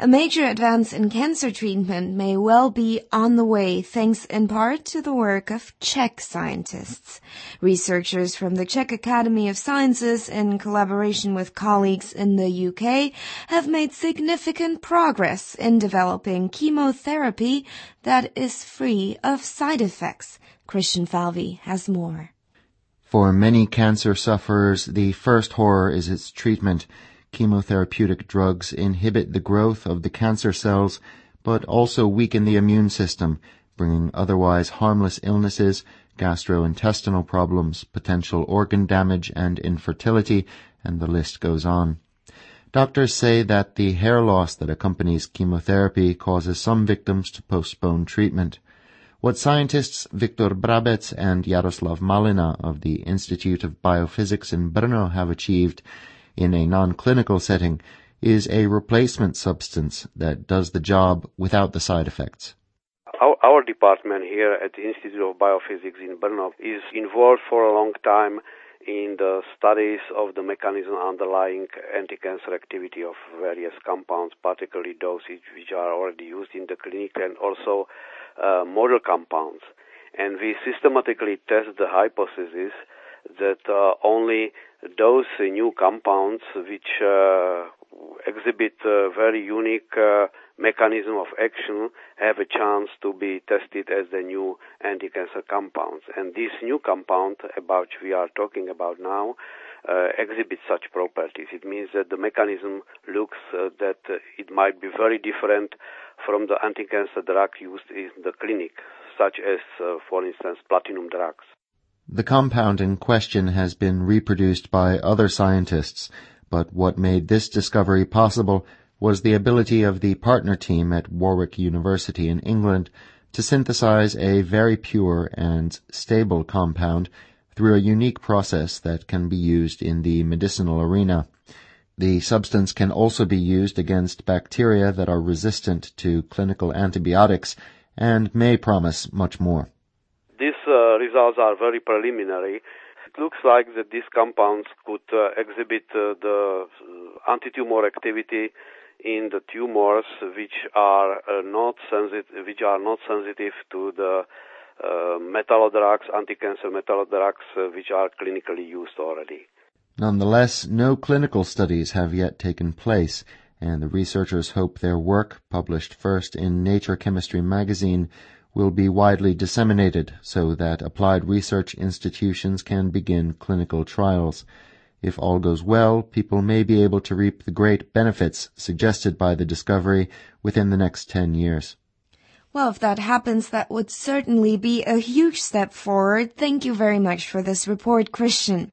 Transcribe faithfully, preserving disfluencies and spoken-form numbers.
A major advance in cancer treatment may well be on the way thanks in part to the work of Czech scientists. Researchers from the Czech Academy of Sciences, in collaboration with colleagues in the U K, have made significant progress in developing chemotherapy that is free of side effects. Christian Falvey has more. For many cancer sufferers, the first horror is its treatment. Chemotherapeutic drugs inhibit the growth of the cancer cells, but also weaken the immune system, bringing otherwise harmless illnesses, gastrointestinal problems, potential organ damage and infertility, and the list goes on. Doctors say that the hair loss that accompanies chemotherapy causes some victims to postpone treatment. What scientists Viktor Brabec and Jaroslav Malina of the Institute of Biophysics in Brno have achieved in a non-clinical setting is a replacement substance that does the job without the side effects. Our, our department here at the Institute of Biophysics in Brno is involved for a long time in the studies of the mechanism underlying anti-cancer activity of various compounds, particularly those which are already used in the clinic, and also uh, model compounds. And we systematically test the hypothesis that uh, only those uh, new compounds which uh, exhibit a very unique uh, mechanism of action have a chance to be tested as the new anti-cancer compounds. And this new compound about which we are talking about now uh, exhibits such properties. It means that the mechanism looks uh, that uh, it might be very different from the anti-cancer drug used in the clinic, such as, uh, for instance, platinum drugs. The compound in question has been reproduced by other scientists, but what made this discovery possible was the ability of the partner team at Warwick University in England to synthesize a very pure and stable compound through a unique process that can be used in the medicinal arena. The substance can also be used against bacteria that are resistant to clinical antibiotics and may promise much more. These uh, results are very preliminary. It looks like that these compounds could uh, exhibit uh, the uh, anti-tumor activity in the tumors which are uh, not sensitive, which are not sensitive to the uh, metallodrugs, anti-cancer metallodrugs, uh, which are clinically used already. Nonetheless, no clinical studies have yet taken place, and the researchers hope their work, published first in Nature Chemistry magazine, will be widely disseminated so that applied research institutions can begin clinical trials. If all goes well, people may be able to reap the great benefits suggested by the discovery within the next ten years. Well, if that happens, that would certainly be a huge step forward. Thank you very much for this report, Christian.